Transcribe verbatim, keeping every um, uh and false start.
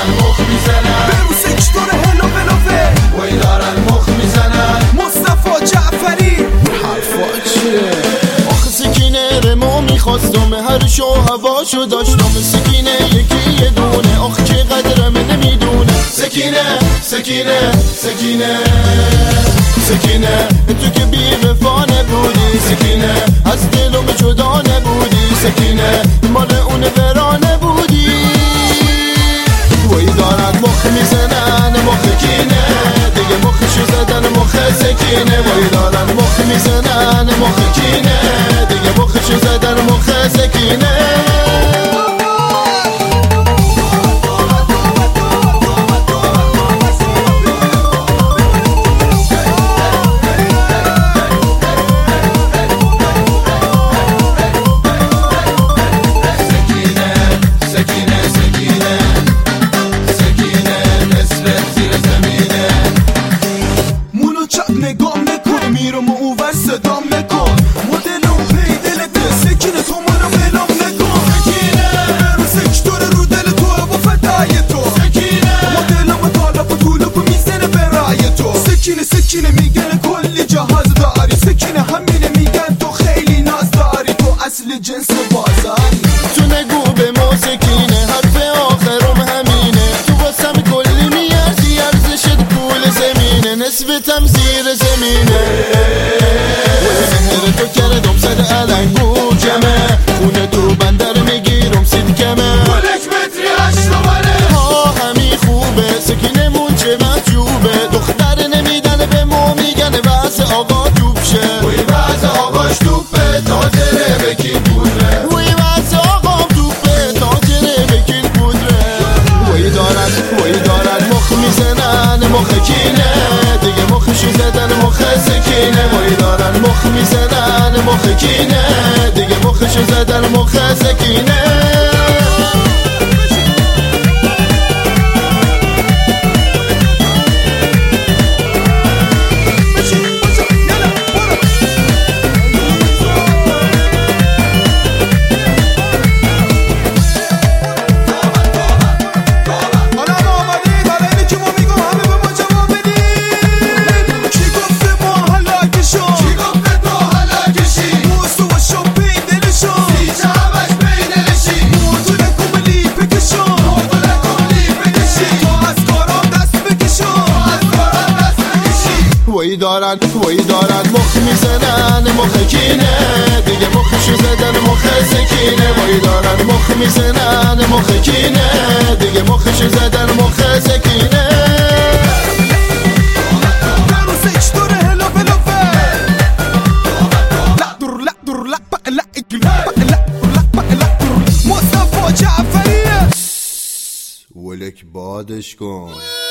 دارن مخ میزنن، به رو سکتور هلو بلوه وای دارن مخ میزنن. مصطفی جعفری حرفا چیه؟ آخه سکینه رمو میخواستم هر شو هواشو داشتم، سکینه یکی یه دونه آخه چه قدرم نمیدونه. سکینه سکینه سکینه سکینه تو که بی وفا نبودی، سکینه از دلم جدا نبودی، سکینه مال اون ورانه بودی. وای دارن مخ میزنن مخ کینه، دیگه مخشو زدن مخ سکینه. وای دارن مخ میزنن مخ کینه، دیگه مخشو زدن مخ سکینه. نگاه نکن میرم و اوور صدام نکن، مدلم پی دلت سکینه تو منو بلام نکن. سکینه رو سکتور رو دل تو و فدای تو، سکینه مدلم طالب و طولب و میزنه برای تو. سکینه سکینه میگن کلی جهاز داری، سکینه همینه میگن تو خیلی ناز داری، تو اصل جنس بازاری. تو نگو به ما سکینه حرف آخرم همینه، تو واسم کلی میارزی ارزشت پول زمینه، نصفتم زیر زمینه. مهر تو کردم صد علنگو جمه، خونه تو بندر میگیرم سید کمه. یک متری هشت تومنه ها همی خوبه سکینه مون چه محجوبه، دختر نمیدن به مو میگن واسه آقا توپ شه. وی واسه آقاش توپه تاجره بکین پودره، وی واسه آقا توپه تاجره بکین پودره. وی دارن وی دارن مخ میزنن مخ کینه، دیگه مخشو زدن مخ سکینه. وای دارن مخ میزنن مخ کینه، دیگه مخشو زدن مخ سکینه. وی دارن وی دارن مخ میزنن مخ کینه، دیگه مخشو زدن مخ سکینه. وی دارن مخ میزنن مخ کینه، دیگه مخشو زدن مخ سکینه. ولک بادش کن.